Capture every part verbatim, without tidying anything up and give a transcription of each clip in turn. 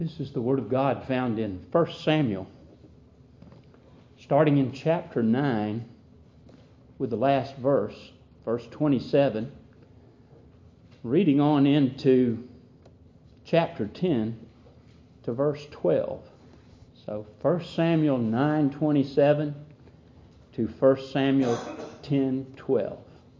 This is the Word of God found in First Samuel, starting in chapter nine with the last verse, verse twenty-seven, reading on into chapter ten to verse twelve. So First Samuel nine twenty-seven to First Samuel ten twelve.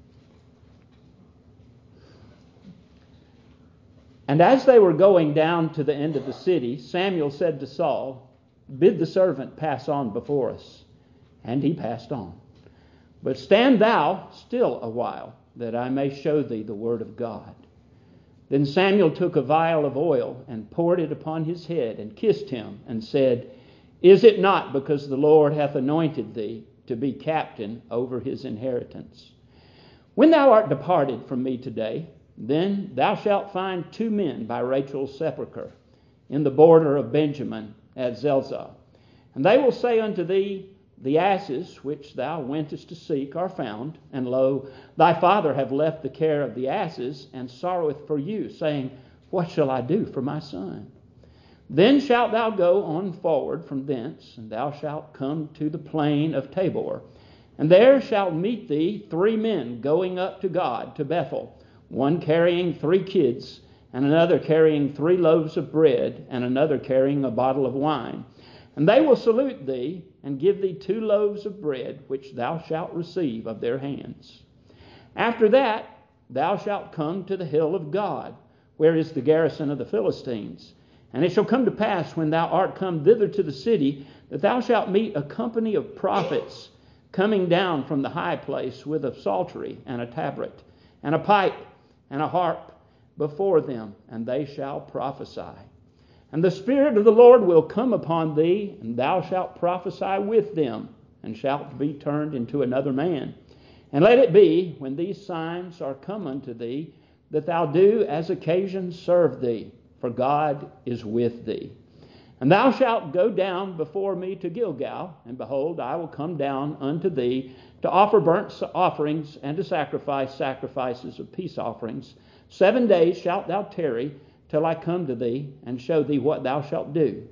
And as they were going down to the end of the city, Samuel said to Saul, "Bid the servant pass on before us." And he passed on. "But stand thou still a while, that I may show thee the word of God." Then Samuel took a vial of oil and poured it upon his head and kissed him and said, "Is it not because the Lord hath anointed thee to be captain over his inheritance? When thou art departed from me today, then thou shalt find two men by Rachel's sepulchre in the border of Benjamin at Zelzah. And they will say unto thee, The asses which thou wentest to seek are found, and lo, thy father have left the care of the asses, and sorroweth for you, saying, What shall I do for my son? Then shalt thou go on forward from thence, and thou shalt come to the plain of Tabor. And there shall meet thee three men going up to God to Bethel, one carrying three kids, and another carrying three loaves of bread, and another carrying a bottle of wine. And they will salute thee, and give thee two loaves of bread, which thou shalt receive of their hands. After that thou shalt come to the hill of God, where is the garrison of the Philistines. And it shall come to pass, when thou art come thither to the city, that thou shalt meet a company of prophets coming down from the high place with a psaltery and a tabret, and a pipe, and a harp before them, and they shall prophesy. And the Spirit of the Lord will come upon thee, and thou shalt prophesy with them, and shalt be turned into another man. And let it be, when these signs are come unto thee, that thou do as occasion serve thee, for God is with thee. And thou shalt go down before me to Gilgal, and behold, I will come down unto thee to offer burnt offerings and to sacrifice sacrifices of peace offerings. Seven days shalt thou tarry till I come to thee and show thee what thou shalt do.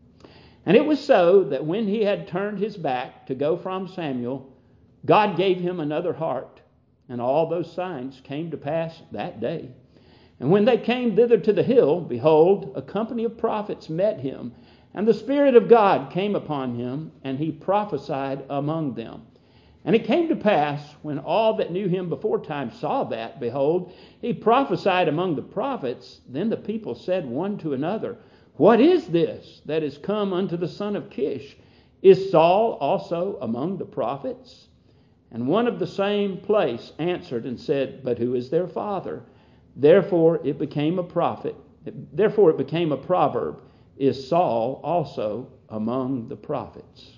And it was so that when he had turned his back to go from Samuel, God gave him another heart, and all those signs came to pass that day. And when they came thither to the hill, behold, a company of prophets met him, and the Spirit of God came upon him, and he prophesied among them. And it came to pass, when all that knew him beforetime saw that, behold, he prophesied among the prophets, then the people said one to another, What is this that is come unto the son of Kish? Is Saul also among the prophets? And one of the same place answered and said, But who is their father? Therefore it became a prophet. Therefore it became a proverb, Is Saul also among the prophets?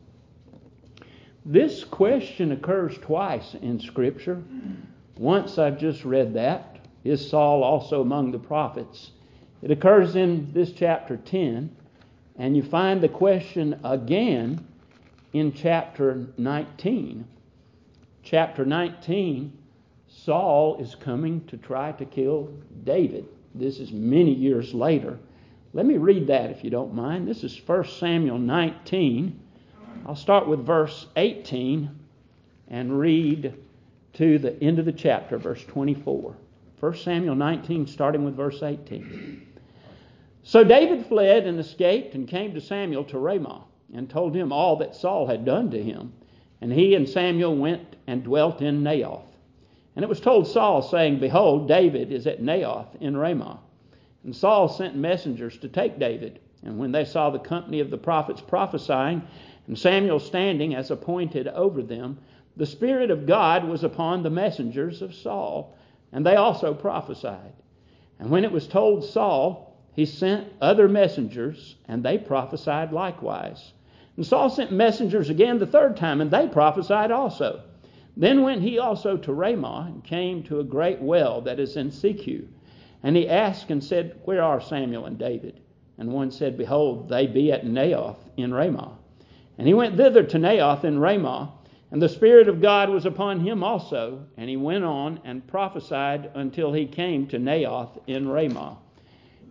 This question occurs twice in Scripture. Once I've just read that. Is Saul also among the prophets? It occurs in this chapter ten. And you find the question again in chapter nineteen. Chapter nineteen, Saul is coming to try to kill David. This is many years later. Let me read that if you don't mind. This is First Samuel nineteen. I'll start with verse eighteen and read to the end of the chapter, verse twenty-four. First Samuel nineteen, starting with verse eighteen. So David fled and escaped and came to Samuel to Ramah, and told him all that Saul had done to him. And he and Samuel went and dwelt in Naioth. And it was told Saul, saying, Behold, David is at Naioth in Ramah. And Saul sent messengers to take David. And when they saw the company of the prophets prophesying, and Samuel standing as appointed over them, the Spirit of God was upon the messengers of Saul, and they also prophesied. And when it was told Saul, he sent other messengers, and they prophesied likewise. And Saul sent messengers again the third time, and they prophesied also. Then went he also to Ramah, and came to a great well that is in Secu. And he asked and said, Where are Samuel and David? And one said, Behold, they be at Naioth in Ramah. And he went thither to Naioth in Ramah, and the Spirit of God was upon him also. And he went on and prophesied until he came to Naioth in Ramah.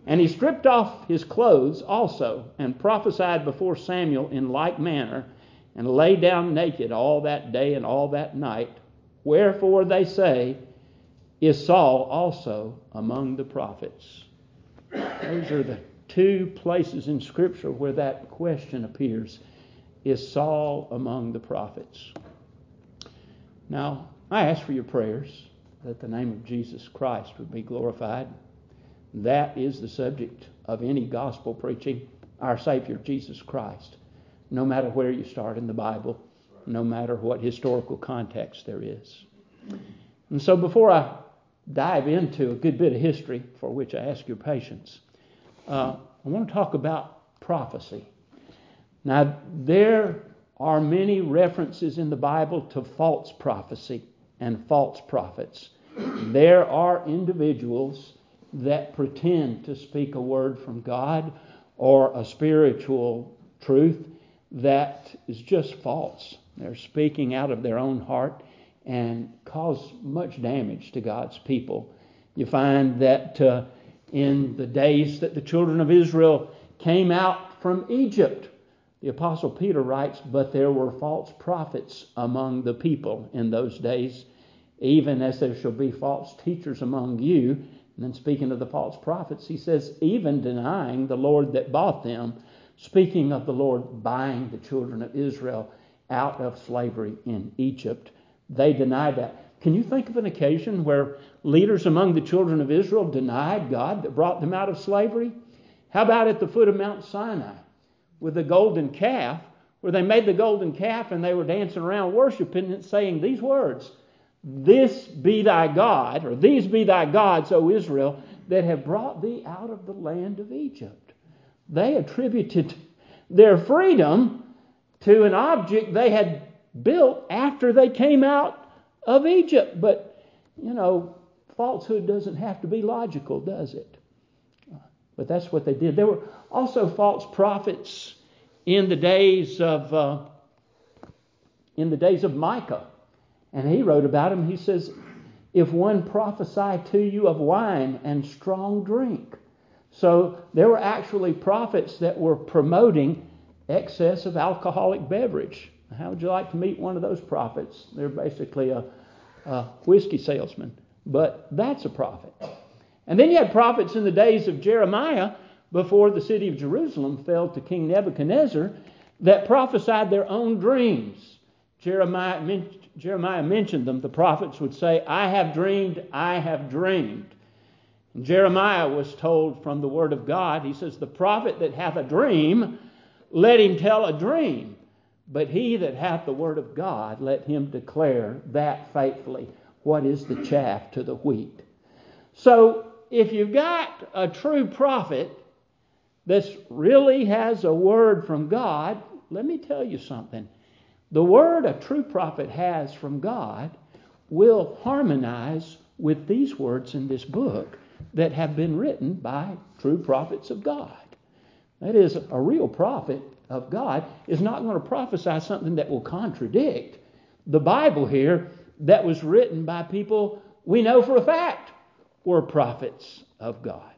And he stripped off his clothes also, and prophesied before Samuel in like manner, and lay down naked all that day and all that night. Wherefore they say, is Saul also among the prophets? Those are the two places in Scripture where that question appears. Is Saul among the prophets? Now, I ask for your prayers that the name of Jesus Christ would be glorified. That is the subject of any gospel preaching, our Savior Jesus Christ, no matter where you start in the Bible, no matter what historical context there is. And so before I dive into a good bit of history, for which I ask your patience, uh, I want to talk about prophecy. Now, there are many references in the Bible to false prophecy and false prophets. There are individuals that pretend to speak a word from God or a spiritual truth that is just false. They're speaking out of their own heart and cause much damage to God's people. You find that uh, in the days that the children of Israel came out from Egypt, the Apostle Peter writes, but there were false prophets among the people in those days, even as there shall be false teachers among you. And then speaking of the false prophets, he says, even denying the Lord that bought them, speaking of the Lord buying the children of Israel out of slavery in Egypt. They denied that. Can you think of an occasion where leaders among the children of Israel denied God that brought them out of slavery? How about at the foot of Mount Sinai with the golden calf, where they made the golden calf and they were dancing around worshiping and saying these words, this be thy God, or these be thy gods, O Israel, that have brought thee out of the land of Egypt. They attributed their freedom to an object they had built after they came out of Egypt. But, you know, falsehood doesn't have to be logical, does it? But that's what they did. There were also false prophets in the days of uh, in the days of Micah. And he wrote about him. He says, if one prophesy to you of wine and strong drink. So there were actually prophets that were promoting excess of alcoholic beverage. How would you like to meet one of those prophets? They're basically a, a whiskey salesman. But that's a prophet. And then you had prophets in the days of Jeremiah, before the city of Jerusalem fell to King Nebuchadnezzar, that prophesied their own dreams. Jeremiah, Jeremiah mentioned them. The prophets would say, I have dreamed, I have dreamed. And Jeremiah was told from the word of God, he says, the prophet that hath a dream, let him tell a dream. But he that hath the word of God, let him declare that faithfully. What is the chaff to the wheat? So if you've got a true prophet that really has a word from God, let me tell you something. The word a true prophet has from God will harmonize with these words in this book that have been written by true prophets of God. That is, a real prophet of God is not going to prophesy something that will contradict the Bible here that was written by people we know for a fact were prophets of God.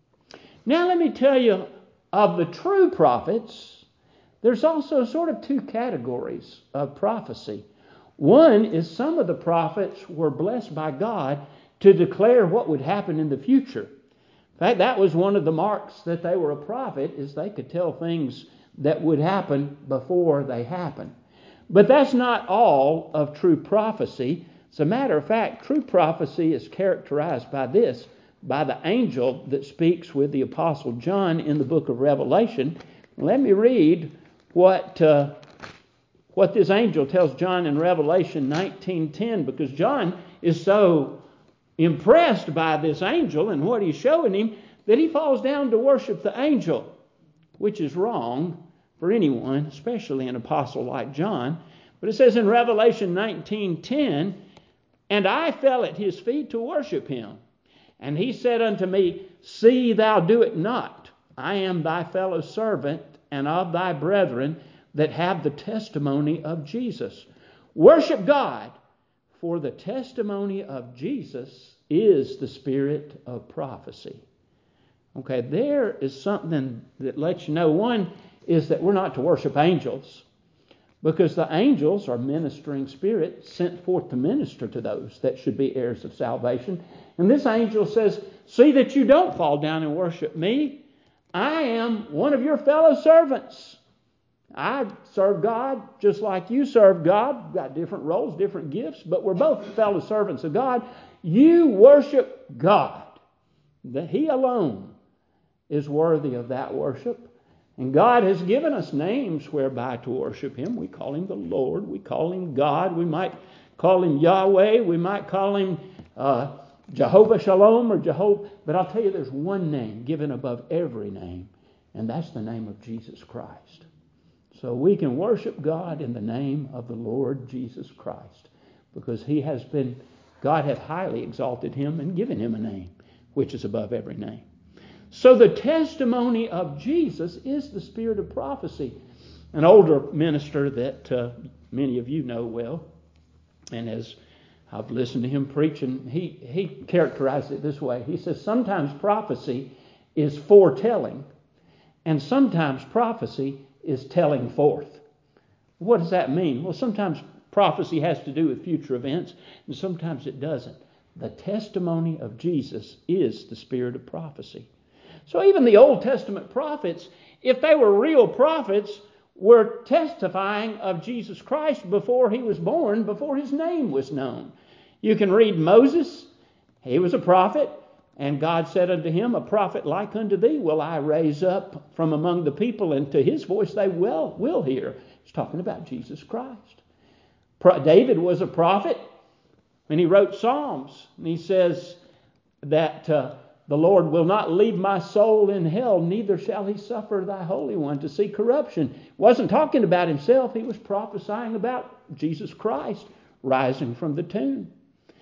Now let me tell you, of the true prophets, there's also sort of two categories of prophecy. One is some of the prophets were blessed by God to declare what would happen in the future. In fact, that was one of the marks that they were a prophet, is they could tell things that would happen before they happen. But that's not all of true prophecy. As a matter of fact, true prophecy is characterized by this, by the angel that speaks with the Apostle John in the book of Revelation. Let me read what uh, what this angel tells John in Revelation nineteen ten, because John is so impressed by this angel and what he's showing him that he falls down to worship the angel, which is wrong for anyone, especially an apostle like John. But it says in Revelation nineteen ten, and I fell at his feet to worship him. And he said unto me, see thou do it not. I am thy fellow servant and of thy brethren that have the testimony of Jesus. Worship God, for the testimony of Jesus is the spirit of prophecy. Okay, there is something that lets you know. One is that we're not to worship angels, because the angels are ministering spirits sent forth to minister to those that should be heirs of salvation. And this angel says, see that you don't fall down and worship me. I am one of your fellow servants. I serve God just like you serve God. We've got different roles, different gifts, but we're both fellow servants of God. You worship God. That He alone is worthy of that worship. And God has given us names whereby to worship Him. We call Him the Lord. We call Him God. We might call Him Yahweh. We might call Him uh, Jehovah Shalom or Jehovah. But I'll tell you, there's one name given above every name, and that's the name of Jesus Christ. So we can worship God in the name of the Lord Jesus Christ, because He has been, God hath highly exalted Him and given Him a name which is above every name. So the testimony of Jesus is the spirit of prophecy. An older minister that uh, many of you know well, and as I've listened to him preach, and he, he characterized it this way. He says, sometimes prophecy is foretelling, and sometimes prophecy is telling forth. What does that mean? Well, sometimes prophecy has to do with future events, and sometimes it doesn't. The testimony of Jesus is the spirit of prophecy. So even the Old Testament prophets, if they were real prophets, were testifying of Jesus Christ before He was born, before His name was known. You can read Moses. He was a prophet, and God said unto him, a prophet like unto thee will I raise up from among the people, and to his voice they will, will hear. He's talking about Jesus Christ. David was a prophet when he wrote Psalms, and he says that uh, the Lord will not leave my soul in hell, neither shall He suffer thy Holy One to see corruption. He wasn't talking about himself. He was prophesying about Jesus Christ rising from the tomb.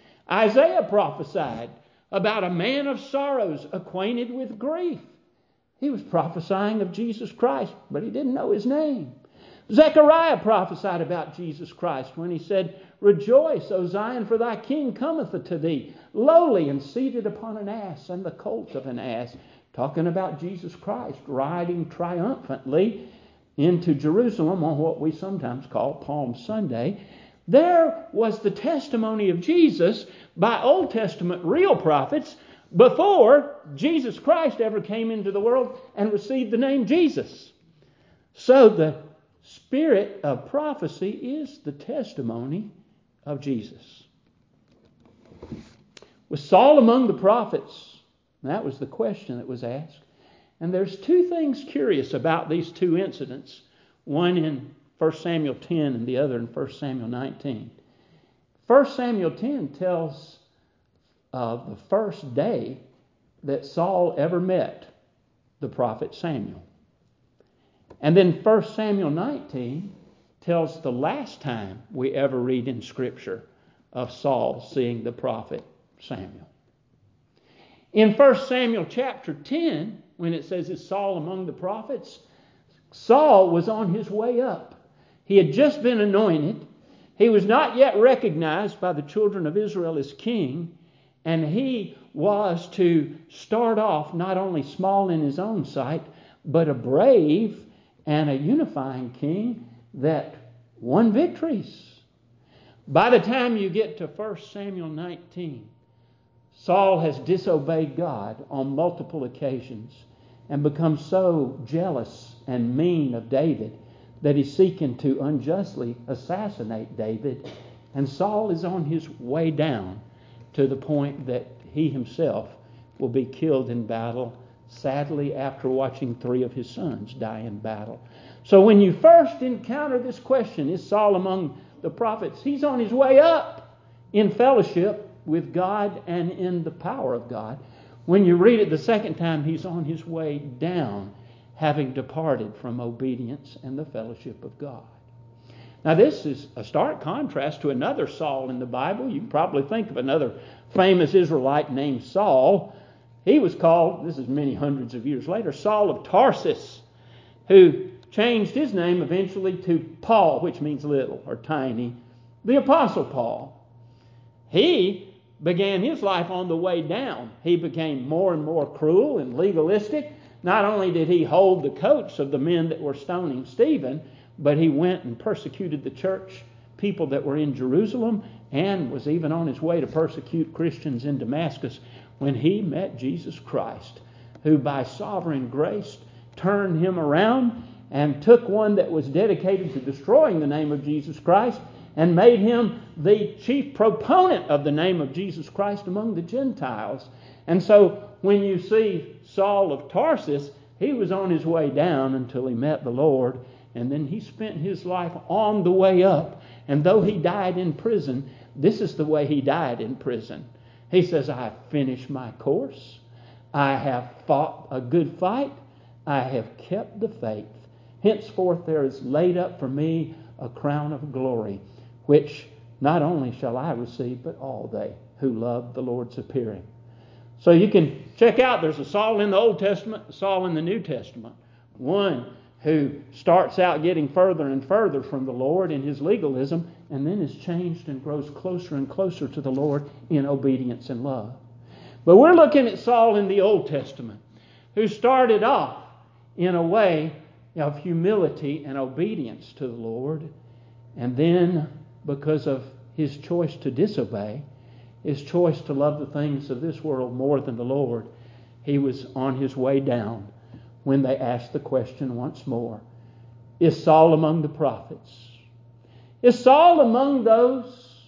Isaiah prophesied about a man of sorrows, acquainted with grief. He was prophesying of Jesus Christ, but he didn't know His name. Zechariah prophesied about Jesus Christ when he said, rejoice, O Zion, for thy king cometh to thee, lowly and seated upon an ass, and the colt of an ass. Talking about Jesus Christ riding triumphantly into Jerusalem on what we sometimes call Palm Sunday. There was the testimony of Jesus by Old Testament real prophets before Jesus Christ ever came into the world and received the name Jesus. So the spirit of prophecy is the testimony of Jesus. Was Saul among the prophets? That was the question that was asked. And there's two things curious about these two incidents. One in First Samuel ten and the other in First Samuel nineteen. First Samuel ten tells of the first day that Saul ever met the prophet Samuel. And then First Samuel nineteen tells the last time we ever read in Scripture of Saul seeing the prophet Samuel. In First Samuel chapter ten, when it says, is Saul among the prophets? Saul was on his way up. He had just been anointed. He was not yet recognized by the children of Israel as king. And he was to start off not only small in his own sight, but a brave and a unifying king that won victories. By the time you get to First Samuel nineteen, Saul has disobeyed God on multiple occasions and become so jealous and mean of David that he's seeking to unjustly assassinate David. And Saul is on his way down to the point that he himself will be killed in battle, sadly, after watching three of his sons die in battle. So when you first encounter this question, is Saul among the prophets? He's on his way up in fellowship with God and in the power of God. When you read it the second time, he's on his way down, having departed from obedience and the fellowship of God. Now this is a stark contrast to another Saul in the Bible. You can probably think of another famous Israelite named Saul. He was called, this is many hundreds of years later, Saul of Tarsus, who changed his name eventually to Paul, which means little or tiny, the Apostle Paul. He began his life on the way down. He became more and more cruel and legalistic. Not only did he hold the coats of the men that were stoning Stephen, but he went and persecuted the church, people that were in Jerusalem, and was even on his way to persecute Christians in Damascus when he met Jesus Christ, who by sovereign grace turned him around and took one that was dedicated to destroying the name of Jesus Christ and made him the chief proponent of the name of Jesus Christ among the Gentiles. And so when you see Saul of Tarsus, he was on his way down until he met the Lord, and then he spent his life on the way up. And though he died in prison, this is the way he died in prison. He says, I have finished my course. I have fought a good fight. I have kept the faith. Henceforth there is laid up for me a crown of glory, which not only shall I receive, but all they who love the Lord's appearing. So you can check out, there's a Saul in the Old Testament, a Saul in the New Testament. One who starts out getting further and further from the Lord in his legalism, and then is changed and grows closer and closer to the Lord in obedience and love. But we're looking at Saul in the Old Testament, who started off in a way of humility and obedience to the Lord, and then because of his choice to disobey, his choice to love the things of this world more than the Lord, he was on his way down when they asked the question once more, is Saul among the prophets? Is Saul among those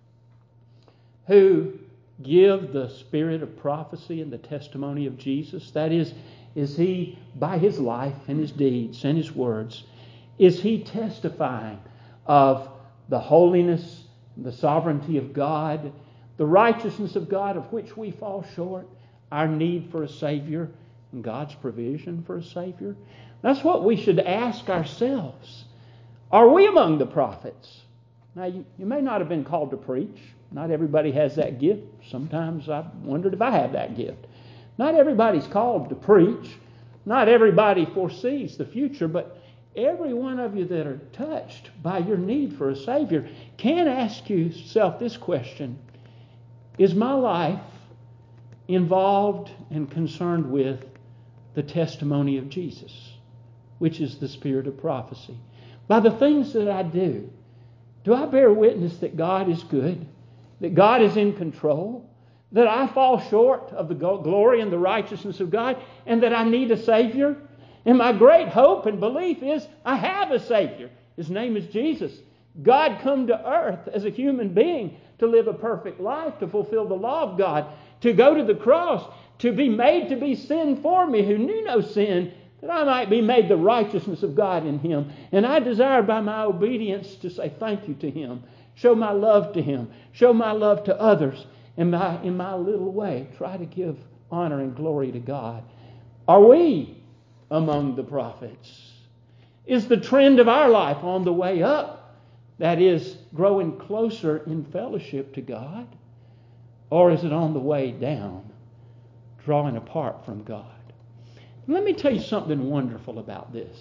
who give the spirit of prophecy and the testimony of Jesus? That is, is he, by his life and his deeds and his words, is he testifying of the holiness, the sovereignty of God, the righteousness of God of which we fall short, our need for a Savior, and God's provision for a Savior? That's what we should ask ourselves. Are we among the prophets? Now, you, you may not have been called to preach. Not everybody has that gift. Sometimes I've wondered if I have that gift. Not everybody's called to preach. Not everybody foresees the future, but every one of you that are touched by your need for a Savior can ask yourself this question: is my life involved and concerned with the testimony of Jesus, which is the spirit of prophecy? By the things that I do, do I bear witness that God is good, that God is in control, that I fall short of the glory and the righteousness of God, and that I need a Savior? And my great hope and belief is I have a Savior. His name is Jesus. God come to earth as a human being to live a perfect life, to fulfill the law of God, to go to the cross, to be made to be sin for me who knew no sin, that I might be made the righteousness of God in Him. And I desire by my obedience to say thank you to Him, show my love to Him, show my love to others, and my, in my little way try to give honor and glory to God. Are we among the prophets? Is the trend of our life on the way up, that is, growing closer in fellowship to God? Or is it on the way down, drawing apart from God? Let me tell you something wonderful about this.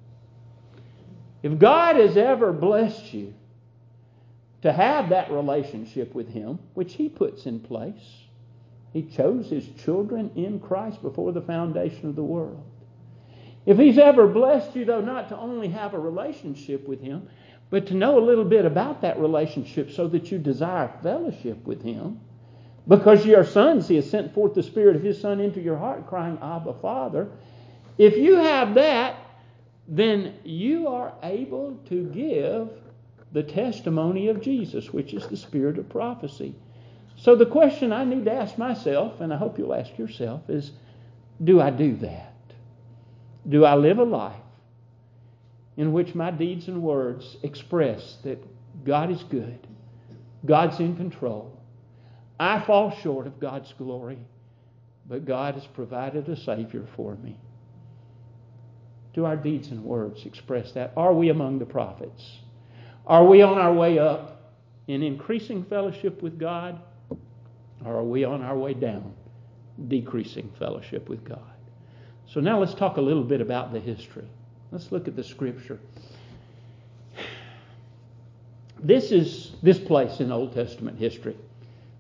If God has ever blessed you to have that relationship with Him, which He puts in place, He chose His children in Christ before the foundation of the world. If He's ever blessed you, though, not to only have a relationship with Him, but to know a little bit about that relationship so that you desire fellowship with Him, because ye are sons, He has sent forth the Spirit of His Son into your heart, crying, Abba, Father. If you have that, then you are able to give the testimony of Jesus, which is the spirit of prophecy. So the question I need to ask myself, and I hope you'll ask yourself, is, do I do that? Do I live a life in which my deeds and words express that God is good, God's in control, I fall short of God's glory, but God has provided a Savior for me? Do our deeds and words express that? Are we among the prophets? Are we on our way up in increasing fellowship with God? Or are we on our way down, decreasing fellowship with God? So now let's talk a little bit about the history. Let's look at the Scripture. This is this place in Old Testament history.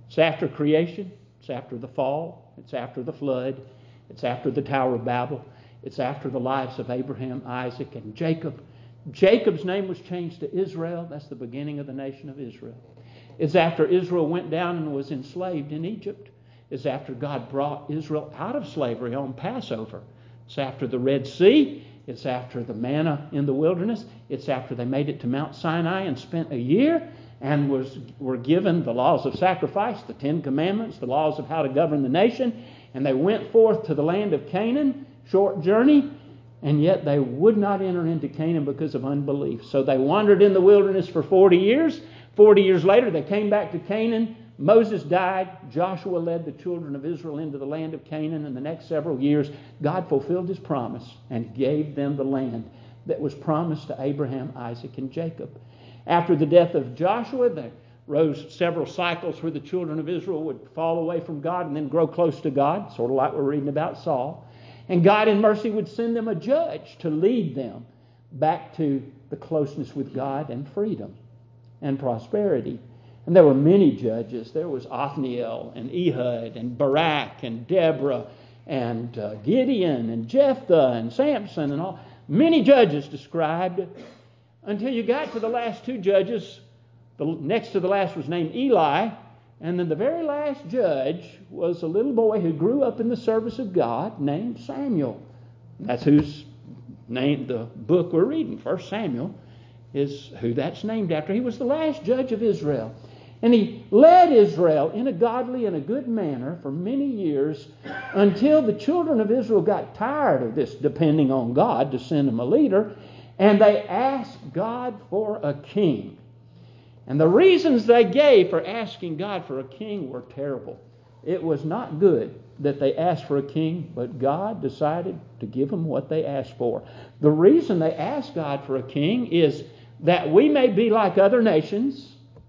It's after creation. It's after the fall. It's after the flood. It's after the Tower of Babel. It's after the lives of Abraham, Isaac, and Jacob. Jacob's name was changed to Israel. That's the beginning of the nation of Israel. It's after Israel went down and was enslaved in Egypt. It's after God brought Israel out of slavery on Passover. It's after the Red Sea. It's after the manna in the wilderness. It's after they made it to Mount Sinai and spent a year and was were given the laws of sacrifice, the Ten Commandments, the laws of how to govern the nation. And they went forth to the land of Canaan, short journey, and yet they would not enter into Canaan because of unbelief. So they wandered in the wilderness for forty years. forty years later, they came back to Canaan. Moses died. Joshua led the children of Israel into the land of Canaan. In the next several years, God fulfilled His promise and gave them the land that was promised to Abraham, Isaac, and Jacob. After the death of Joshua, there rose several cycles where the children of Israel would fall away from God and then grow close to God, sort of like we're reading about Saul. And God in mercy would send them a judge to lead them back to the closeness with God and freedom and prosperity. And there were many judges. There was Othniel and Ehud and Barak and Deborah and uh, Gideon and Jephthah and Samson and all. Many judges described until you got to the last two judges. The next to the last was named Eli. And then the very last judge was a little boy who grew up in the service of God named Samuel. That's whose name the book we're reading, First Samuel, is who that's named after. He was the last judge of Israel. And he led Israel in a godly and a good manner for many years until the children of Israel got tired of this depending on God to send them a leader. And they asked God for a king. And the reasons they gave for asking God for a king were terrible. It was not good that they asked for a king, but God decided to give them what they asked for. The reason they asked God for a king is that we may be like other nations,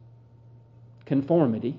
conformity,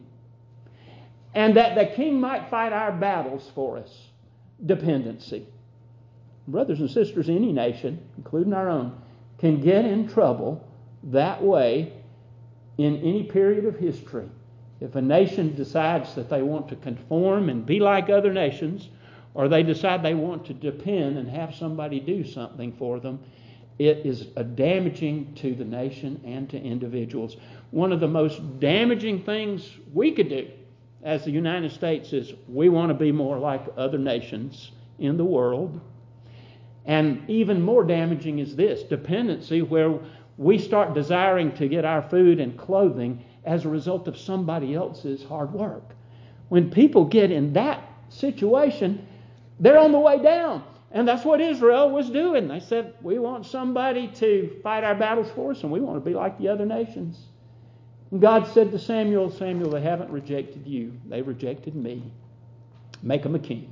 and that the king might fight our battles for us, dependency. Brothers and sisters, any nation, including our own, can get in trouble that way in any period of history. If a nation decides that they want to conform and be like other nations, or they decide they want to depend and have somebody do something for them, it is a damaging to the nation and to individuals. One of the most damaging things we could do as the United States is we want to be more like other nations in the world. And even more damaging is this, dependency, where we start desiring to get our food and clothing as a result of somebody else's hard work. When people get in that situation, they're on the way down. And that's what Israel was doing. They said, we want somebody to fight our battles for us, and we want to be like the other nations. And God said to Samuel, Samuel, they haven't rejected you. They rejected me. Make them a king.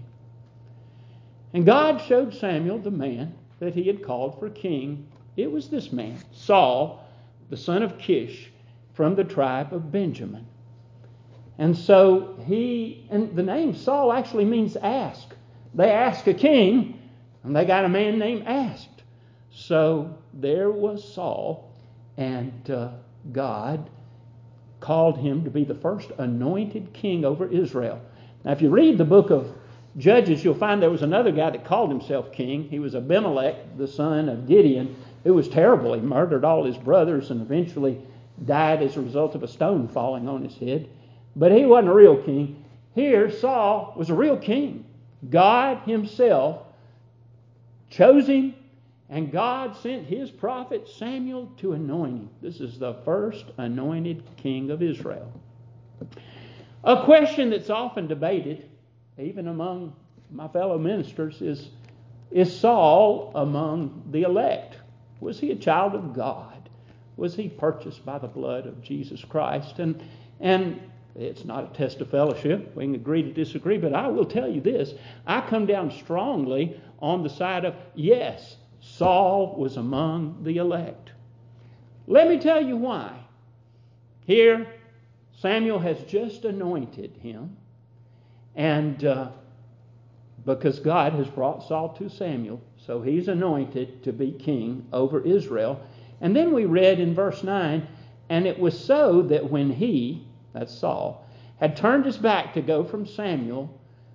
And God showed Samuel the man that he had called for king. It was this man, Saul, the son of Kish, from the tribe of Benjamin. And so he, and the name Saul actually means ask. They asked a king, and they got a man named Asked. So there was Saul, and uh, God called him to be the first anointed king over Israel. Now, if you read the book of Judges, you'll find there was another guy that called himself king. He was Abimelech, the son of Gideon, who was terrible. He murdered all his brothers and eventually died as a result of a stone falling on his head. But he wasn't a real king. Here, Saul was a real king. God himself chose him, and God sent his prophet Samuel to anoint him. This is the first anointed king of Israel. A question that's often debated, even among my fellow ministers, is, is Saul among the elect? Was he a child of God? Was he purchased by the blood of Jesus Christ? And, and it's not a test of fellowship. We can agree to disagree, but I will tell you this. I come down strongly on the side of, yes, Saul was among the elect. Let me tell you why. Here, Samuel has just anointed him, and uh, because God has brought Saul to Samuel, so he's anointed to be king over Israel. And then we read in verse nine, and it was so that when he, that's Saul, had turned his back to go from Samuel,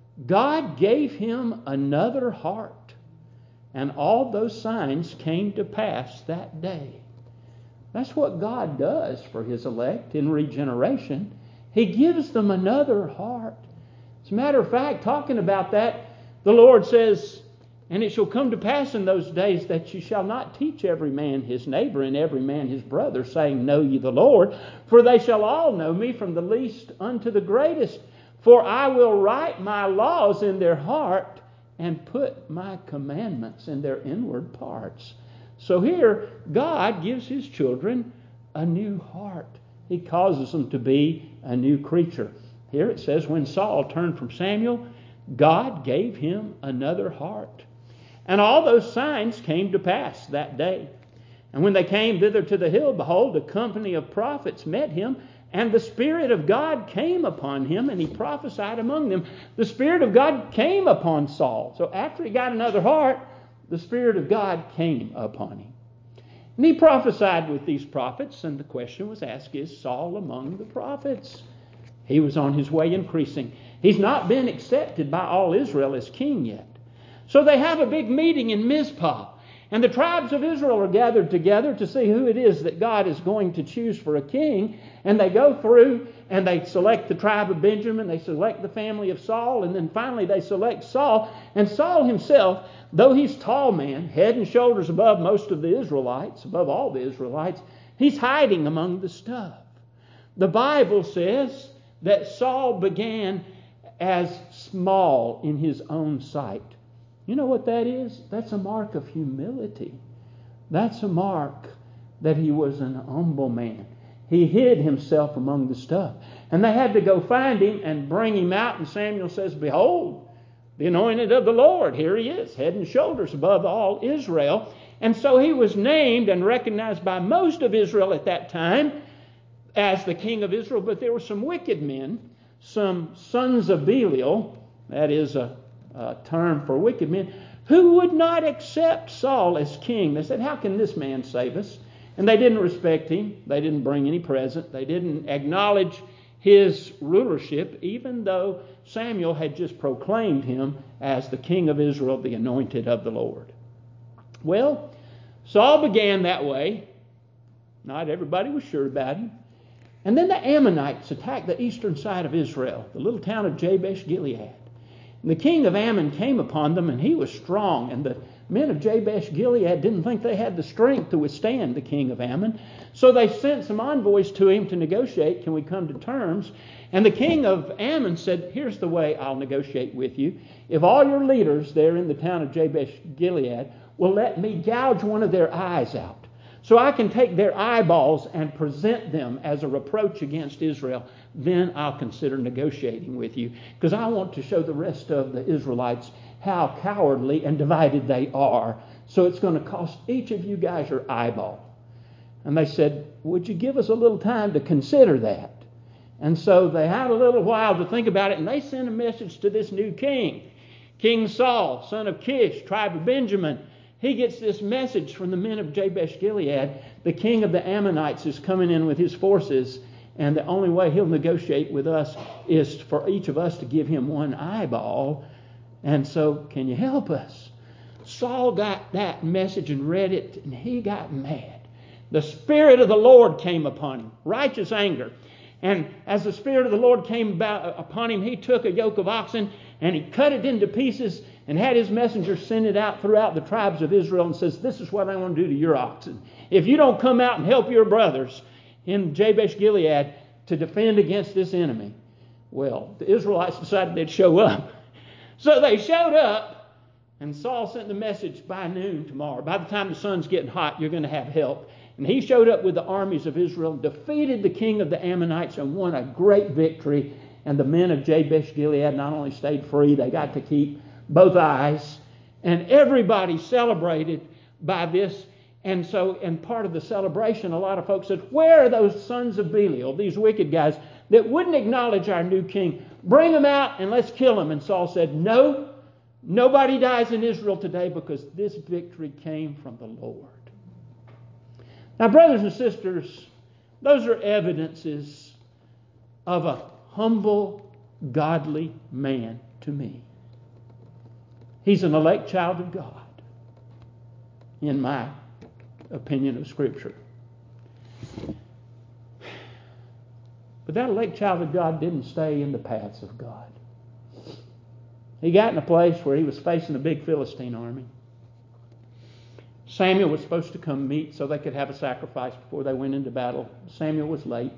God gave him another heart. And all those signs came to pass that day. That's what God does for his elect in regeneration. He gives them another heart. As a matter of fact, talking about that, the Lord says, and it shall come to pass in those days that you shall not teach every man his neighbor and every man his brother, saying, Know ye the Lord? For they shall all know me, from the least unto the greatest. For I will write my laws in their heart, and put my commandments in their inward parts. So here, God gives his children a new heart. He causes them to be a new creature. Here it says, when Saul turned from Samuel, God gave him another heart. And all those signs came to pass that day. And when they came thither to the hill, behold, a company of prophets met him, and the Spirit of God came upon him, and he prophesied among them. The Spirit of God came upon Saul. So after he got another heart, the Spirit of God came upon him. And he prophesied with these prophets, and the question was asked, is Saul among the prophets? He was on his way increasing. He's not been accepted by all Israel as king yet. So they have a big meeting in Mizpah. And the tribes of Israel are gathered together to see who it is that God is going to choose for a king. And they go through and they select the tribe of Benjamin. They select the family of Saul. And then finally they select Saul. And Saul himself, though he's a tall man, head and shoulders above most of the Israelites, above all the Israelites, he's hiding among the stuff. The Bible says that Saul began as small in his own sight. You know what that is? That's a mark of humility. That's a mark that he was an humble man. He hid himself among the stuff. And they had to go find him and bring him out. And Samuel says, Behold, the anointed of the Lord. Here he is, head and shoulders above all Israel. And so he was named and recognized by most of Israel at that time as the king of Israel. But there were some wicked men, some sons of Belial, that is a Uh, term for wicked men, who would not accept Saul as king. They said, how can this man save us? And they didn't respect him. They didn't bring any present. They didn't acknowledge his rulership, even though Samuel had just proclaimed him as the king of Israel, the anointed of the Lord. Well, Saul began that way. Not everybody was sure about him. And then the Ammonites attacked the eastern side of Israel, the little town of Jabesh Gilead. And the king of Ammon came upon them, and he was strong. And the men of Jabesh Gilead didn't think they had the strength to withstand the king of Ammon. So they sent some envoys to him to negotiate. Can we come to terms? And the king of Ammon said, here's the way I'll negotiate with you. If all your leaders there in the town of Jabesh Gilead will let me gouge one of their eyes out, so I can take their eyeballs and present them as a reproach against Israel, then I'll consider negotiating with you, because I want to show the rest of the Israelites how cowardly and divided they are. So it's going to cost each of you guys your eyeball. And they said, would you give us a little time to consider that? And so they had a little while to think about it, and they sent a message to this new king, King Saul, son of Kish, tribe of Benjamin. He gets this message from the men of Jabesh Gilead. The king of the Ammonites is coming in with his forces, and the only way he'll negotiate with us is for each of us to give him one eyeball. And so, can you help us? Saul got that message and read it, and he got mad. The Spirit of the Lord came upon him, righteous anger. And as the Spirit of the Lord came about upon him, he took a yoke of oxen and he cut it into pieces and had his messengers send it out throughout the tribes of Israel and says, this is what I want to do to your oxen. If you don't come out and help your brothers in Jabesh Gilead to defend against this enemy. Well, the Israelites decided they'd show up. So they showed up, and Saul sent the message, by noon tomorrow. By the time the sun's getting hot, you're going to have help. And he showed up with the armies of Israel, defeated the king of the Ammonites, and won a great victory. And the men of Jabesh Gilead not only stayed free, they got to keep both eyes. And everybody celebrated by this. And so, in part of the celebration, a lot of folks said, where are those sons of Belial, these wicked guys that wouldn't acknowledge our new king? Bring them out and let's kill them. And Saul said, no, nobody dies in Israel today, because this victory came from the Lord. Now, brothers and sisters, those are evidences of a humble, godly man to me. He's an elect child of God, in my opinion of Scripture. But that elect child of God didn't stay in the paths of God. He got in a place where he was facing a big Philistine army. Samuel was supposed to come meet so they could have a sacrifice before they went into battle. Samuel was late.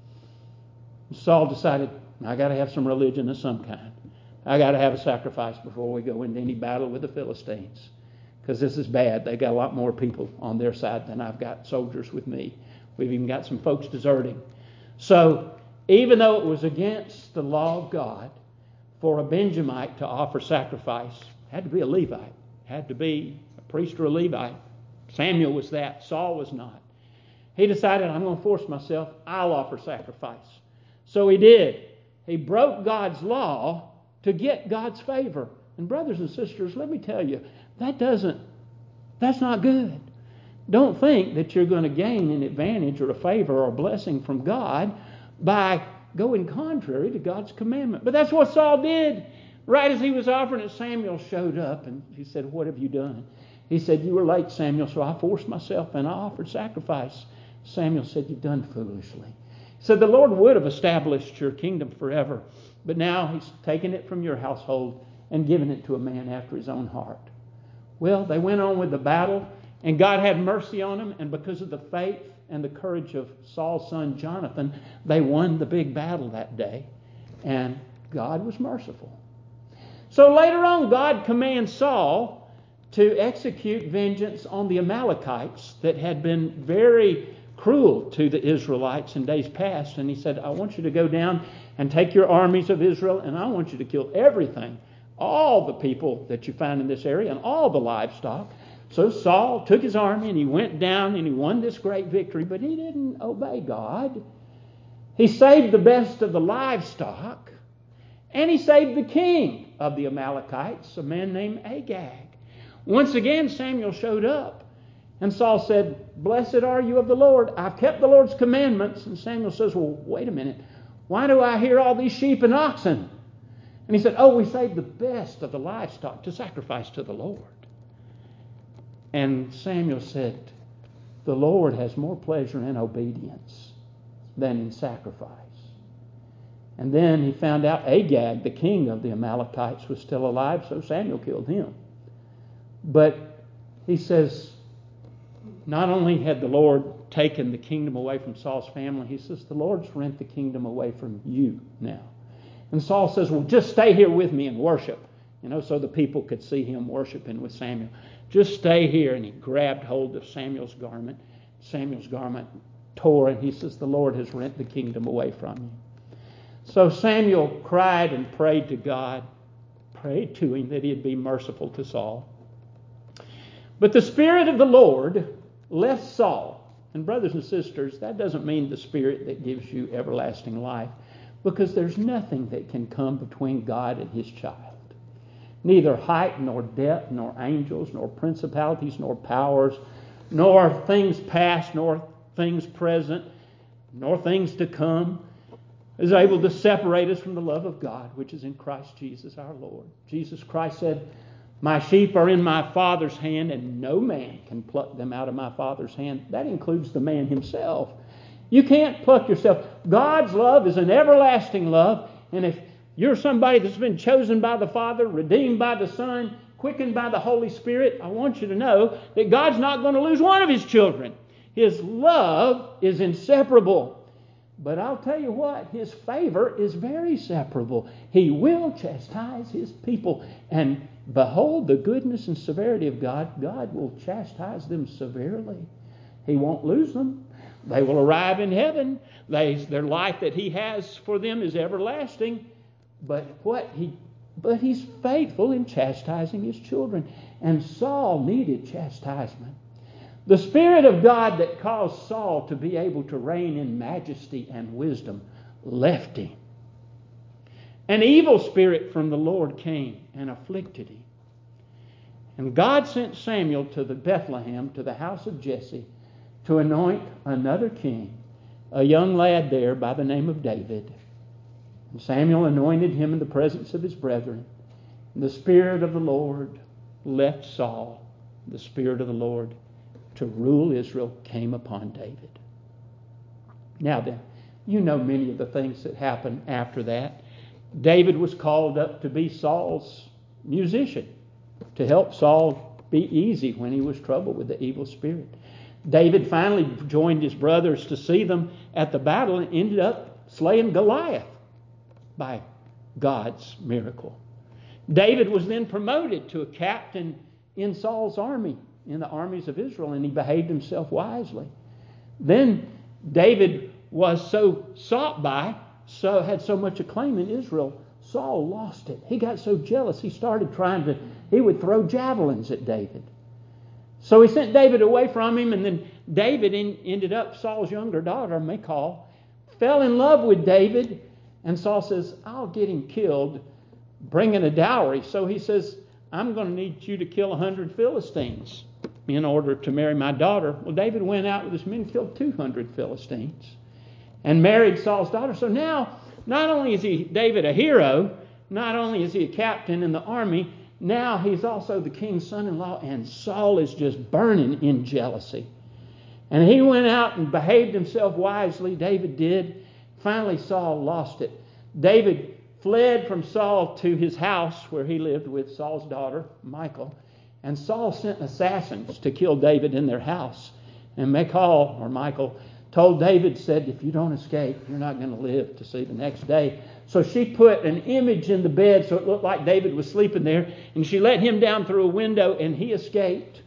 Saul decided, I got to have some religion of some kind. I got to have a sacrifice before we go into any battle with the Philistines. Because this is bad. They got a lot more people on their side than I've got soldiers with me. We've even got some folks deserting. So, even though it was against the law of God for a Benjamite to offer sacrifice, had to be a Levite, had to be a priest or a Levite. Samuel was that. Saul was not. He decided, I'm going to force myself. I'll offer sacrifice. So he did. He broke God's law to get God's favor. And brothers and sisters, let me tell you, that doesn't, that's not good. Don't think that you're going to gain an advantage or a favor or a blessing from God by going contrary to God's commandment. But that's what Saul did. Right as he was offering it, Samuel showed up and he said, what have you done? He said, you were late, Samuel, so I forced myself and I offered sacrifice. Samuel said, you've done foolishly. He said, the Lord would have established your kingdom forever, but now he's taken it from your household and given it to a man after his own heart. Well, they went on with the battle, and God had mercy on them, and because of the faith and the courage of Saul's son Jonathan, they won the big battle that day, and God was merciful. So later on, God commands Saul to execute vengeance on the Amalekites that had been very cruel to the Israelites in days past. And he said, I want you to go down and take your armies of Israel, and I want you to kill everything, all the people that you find in this area, and all the livestock. So Saul took his army, and he went down, and he won this great victory, but he didn't obey God. He saved the best of the livestock, and he saved the king of the Amalekites, a man named Agag. Once again, Samuel showed up, and Saul said, blessed are you of the Lord. I've kept the Lord's commandments. And Samuel says, well, wait a minute. Why do I hear all these sheep and oxen? And he said, oh, we saved the best of the livestock to sacrifice to the Lord. And Samuel said, the Lord has more pleasure in obedience than in sacrifice. And then he found out Agag, the king of the Amalekites, was still alive, so Samuel killed him. But he says, not only had the Lord taken the kingdom away from Saul's family, he says, the Lord's rent the kingdom away from you now. And Saul says, well, just stay here with me and worship. You know, so the people could see him worshiping with Samuel. Just stay here. And he grabbed hold of Samuel's garment. Samuel's garment tore, and he says, the Lord has rent the kingdom away from you. So Samuel cried and prayed to God, prayed to him that he'd be merciful to Saul. But the Spirit of the Lord left Saul. And brothers and sisters, that doesn't mean the Spirit that gives you everlasting life, because there's nothing that can come between God and his child. Neither height, nor depth, nor angels, nor principalities, nor powers, nor things past, nor things present, nor things to come is able to separate us from the love of God, which is in Christ Jesus our Lord. Jesus Christ said, my sheep are in my Father's hand, and no man can pluck them out of my Father's hand. That includes the man himself. You can't pluck yourself. God's love is an everlasting love, and if you're somebody that's been chosen by the Father, redeemed by the Son, quickened by the Holy Spirit, I want you to know that God's not going to lose one of his children. His love is inseparable. But I'll tell you what, his favor is very separable. He will chastise his people. And behold the goodness and severity of God. God will chastise them severely. He won't lose them. They will arrive in heaven. They, their life that he has for them is everlasting. But what he, but he's faithful in chastising his children. And Saul needed chastisement. The Spirit of God that caused Saul to be able to reign in majesty and wisdom left him. An evil spirit from the Lord came and afflicted him. And God sent Samuel to the Bethlehem, to the house of Jesse, to anoint another king, a young lad there by the name of David. Samuel anointed him in the presence of his brethren. And the Spirit of the Lord left Saul. The Spirit of the Lord to rule Israel came upon David. Now then, you know many of the things that happened after that. David was called up to be Saul's musician, to help Saul be easy when he was troubled with the evil spirit. David finally joined his brothers to see them at the battle and ended up slaying Goliath by God's miracle. David was then promoted to a captain in Saul's army, in the armies of Israel, and he behaved himself wisely. Then David was so sought by, so had so much acclaim in Israel, Saul lost it. He got so jealous, he started trying to, he would throw javelins at David. So he sent David away from him, and then David in, ended up, Saul's younger daughter, Michal, fell in love with David, and Saul says, I'll get him killed, bringing a dowry. So he says, I'm going to need you to kill a hundred Philistines in order to marry my daughter. Well, David went out with his men, killed two hundred Philistines, and married Saul's daughter. So now, not only is he David a hero, not only is he a captain in the army, now he's also the king's son-in-law, and Saul is just burning in jealousy. And he went out and behaved himself wisely, David did. Finally, Saul lost it. David fled from Saul to his house where he lived with Saul's daughter, Michal. And Saul sent assassins to kill David in their house. And Michal, or Michal, told David, said, if you don't escape, you're not going to live to see the next day. So she put an image in the bed so it looked like David was sleeping there. And she let him down through a window and he escaped.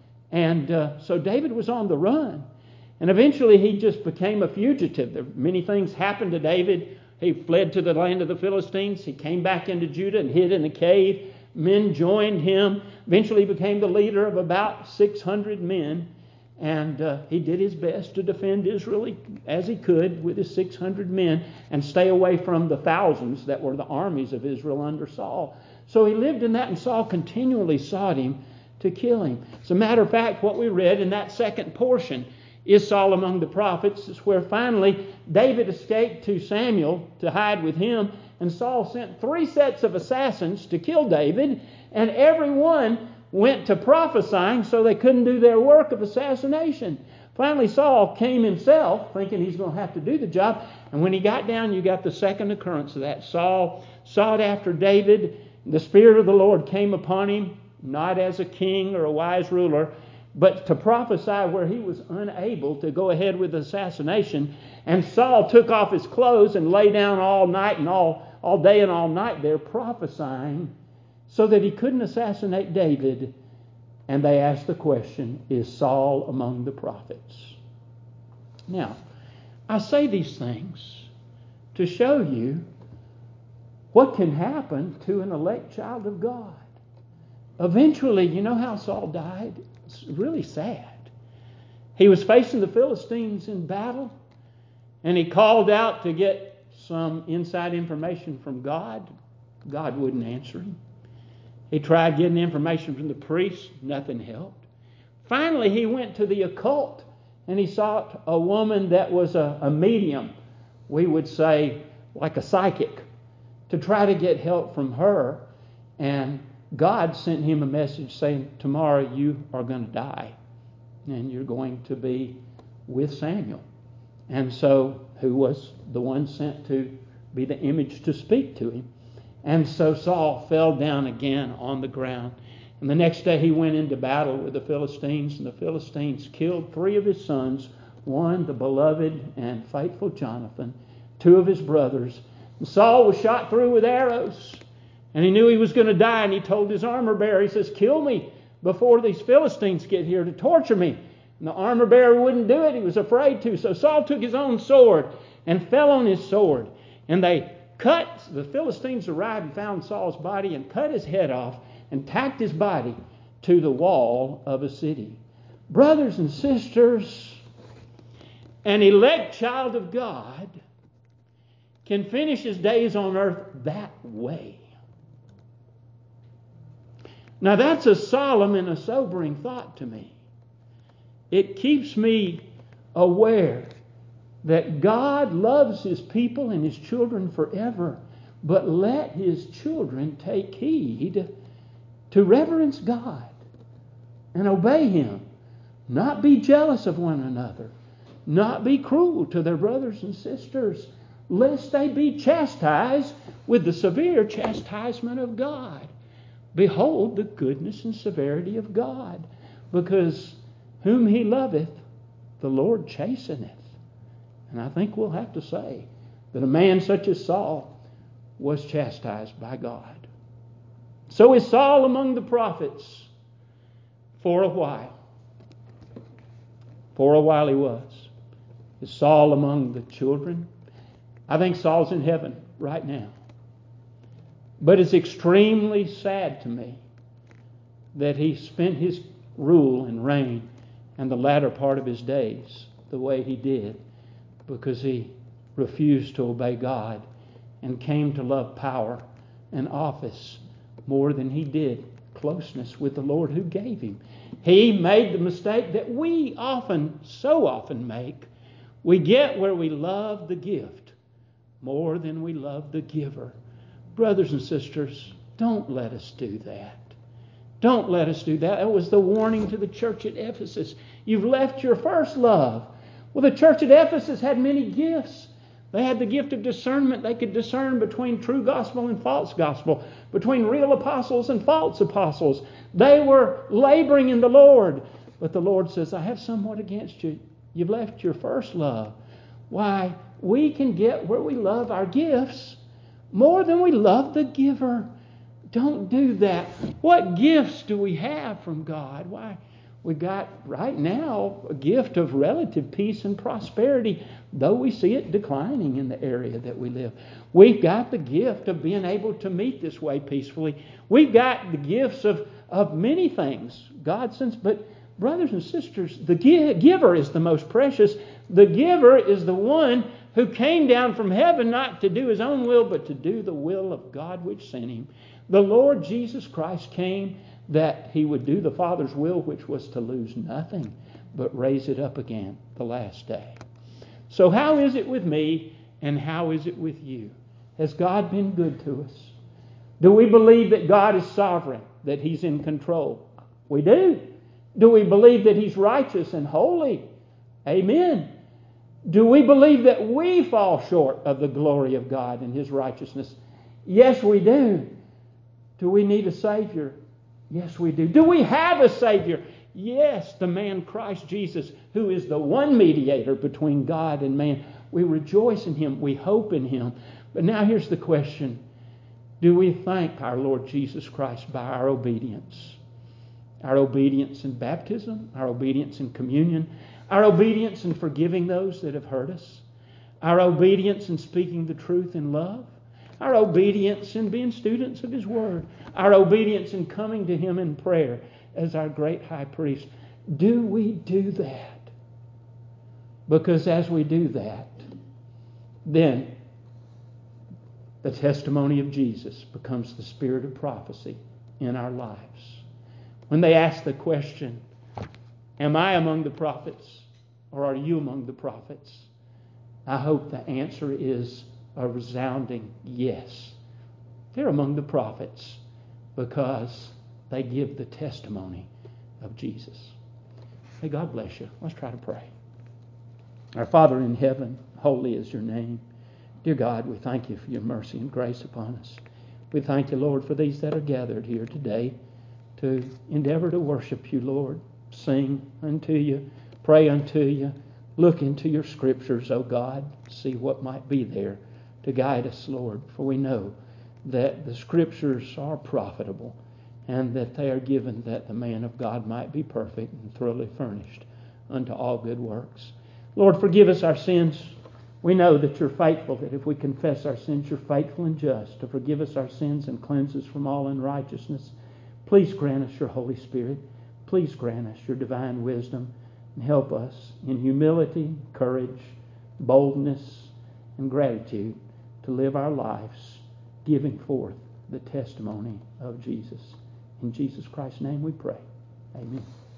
And uh, so David was on the run. And eventually he just became a fugitive. There, many things happened to David. He fled to the land of the Philistines. He came back into Judah and hid in a cave. Men joined him. Eventually he became the leader of about six hundred men. And uh, he did his best to defend Israel as he could with his six hundred men and stay away from the thousands that were the armies of Israel under Saul. So he lived in that, and Saul continually sought him to kill him. As a matter of fact, what we read in that second portion, is Saul among the prophets, is where finally David escaped to Samuel to hide with him, and Saul sent three sets of assassins to kill David, and every one went to prophesying so they couldn't do their work of assassination. Finally, Saul came himself, thinking he's going to have to do the job, and when he got down, you got the second occurrence of that. Saul sought after David. The Spirit of the Lord came upon him, not as a king or a wise ruler, but to prophesy where he was unable to go ahead with assassination. And Saul took off his clothes and lay down all night and all, all day and all night there prophesying so that he couldn't assassinate David. And they asked the question, is Saul among the prophets? Now, I say these things to show you what can happen to an elect child of God. Eventually, you know how Saul died? It's really sad. He was facing the Philistines in battle, and he called out to get some inside information from God. God wouldn't answer him. He tried getting information from the priests. Nothing helped. Finally, he went to the occult, and he sought a woman that was a, a medium, we would say like a psychic, to try to get help from her. And God sent him a message saying, tomorrow you are going to die and you're going to be with Samuel. And so, who was the one sent to be the image to speak to him? And so Saul fell down again on the ground. And the next day he went into battle with the Philistines, and the Philistines killed three of his sons, one, the beloved and faithful Jonathan, two of his brothers. And Saul was shot through with arrows. And he knew he was going to die, and he told his armor bearer, he says, kill me before these Philistines get here to torture me. And the armor bearer wouldn't do it. He was afraid to. So Saul took his own sword and fell on his sword. And they cut, the Philistines arrived and found Saul's body and cut his head off and tacked his body to the wall of a city. Brothers and sisters, an elect child of God can finish his days on earth that way. Now that's a solemn and a sobering thought to me. It keeps me aware that God loves His people and His children forever, but let His children take heed to reverence God and obey Him, not be jealous of one another, not be cruel to their brothers and sisters, lest they be chastised with the severe chastisement of God. Behold the goodness and severity of God, because whom He loveth, the Lord chasteneth. And I think we'll have to say that a man such as Saul was chastised by God. So is Saul among the prophets for a while. For a while he was. Is Saul among the children? I think Saul's in heaven right now. But it's extremely sad to me that he spent his rule and reign and the latter part of his days the way he did, because he refused to obey God and came to love power and office more than he did closeness with the Lord who gave him. He made the mistake that we often, so often make. We get where we love the gift more than we love the giver. Brothers and sisters, don't let us do that. Don't let us do that. That was the warning to the church at Ephesus. You've left your first love. Well, the church at Ephesus had many gifts. They had the gift of discernment. They could discern between true gospel and false gospel, between real apostles and false apostles. They were laboring in the Lord. But the Lord says, I have somewhat against you. You've left your first love. Why, we can get where we love our gifts more than we love the giver. Don't do that. What gifts do we have from God? Why, we got right now a gift of relative peace and prosperity, though we see it declining in the area that we live. We've got the gift of being able to meet this way peacefully. We've got the gifts of, of many things God sends. But brothers and sisters, the giver is the most precious. The giver is the one who came down from heaven not to do His own will, but to do the will of God which sent Him. The Lord Jesus Christ came that He would do the Father's will, which was to lose nothing, but raise it up again the last day. So how is it with me, and how is it with you? Has God been good to us? Do we believe that God is sovereign, that He's in control? We do. Do we believe that He's righteous and holy? Amen. Do we believe that we fall short of the glory of God and His righteousness? Yes, we do. Do we need a Savior? Yes, we do. Do we have a Savior? Yes, the man Christ Jesus, who is the one mediator between God and man. We rejoice in Him. We hope in Him. But now here's the question. Do we thank our Lord Jesus Christ by our obedience? Our obedience in baptism, our obedience in communion, our obedience in forgiving those that have hurt us, our obedience in speaking the truth in love, our obedience in being students of His Word, our obedience in coming to Him in prayer as our great high priest. Do we do that? Because as we do that, then the testimony of Jesus becomes the spirit of prophecy in our lives. When they ask the question, am I among the prophets or are you among the prophets? I hope the answer is a resounding yes. They're among the prophets because they give the testimony of Jesus. May God bless you. Let's try to pray. Our Father in heaven, holy is your name. Dear God, we thank you for your mercy and grace upon us. We thank you, Lord, for these that are gathered here today to endeavor to worship you, Lord. Sing unto you, pray unto you, look into your scriptures, O God, see what might be there to guide us, Lord, for we know that the scriptures are profitable and that they are given that the man of God might be perfect and thoroughly furnished unto all good works. Lord, forgive us our sins. We know that you're faithful, that if we confess our sins, you're faithful and just to forgive us our sins and cleanse us from all unrighteousness. Please grant us your Holy Spirit. Please grant us your divine wisdom and help us in humility, courage, boldness, and gratitude to live our lives giving forth the testimony of Jesus. In Jesus Christ's name we pray. Amen.